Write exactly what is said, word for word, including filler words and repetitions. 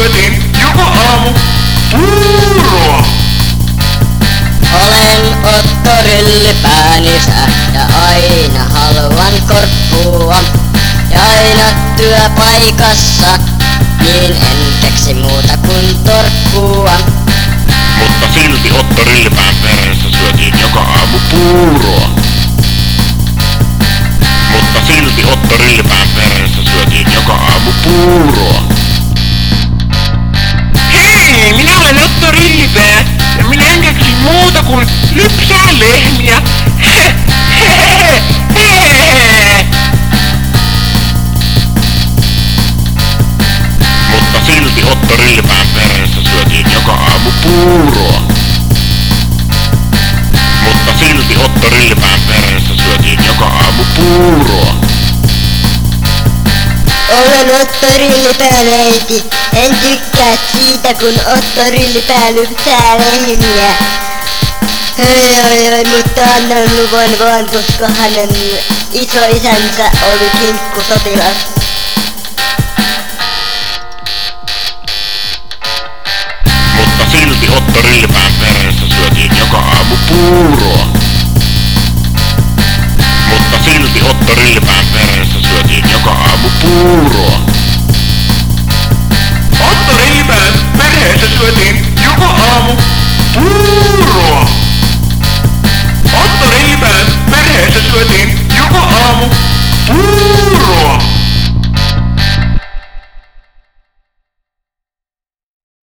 syötiin joka aamu puuroa. Olen Otto Ryllypään isä ja aina haluan korppua. Ja aina työpaikassa, niin en keksi muuta kuin torkkua. Mutta silti Otto Ryllypään perheessä syötiin joka aamu puuroa. Mutta silti Otto Ryllypään perheessä syötiin joka aamu puuroa. Hei, minä olen Otto Ryllypää ja minä en keksi muuta kuin lypsää lehmiä. He, he, he. Mutta silti Otto Ryllypään perheessä syötiin joka aamu puuroa. Mutta silti Otto Ryllypään perheessä syötiin joka aamu puuroa. Olen Otto Ryllypään äiti. En tykkää siitä, kun Otto Ryllypää lypsää lehmiä. Hei oi oi, mutta annan luvun vaan, koska hänen isoisänsä oli kinkkusotilas. Mutta silti Otto Ryllypään perheessä syötiin joka aamu puuroa. Mutta silti Otto Ryllypään perheessä syötiin joka aamu puuroa. Otto Ryllypään perheessä syötiin joka aamu puuroa. Otto Ryllypään perheessä syötiin joka aamu puuroa.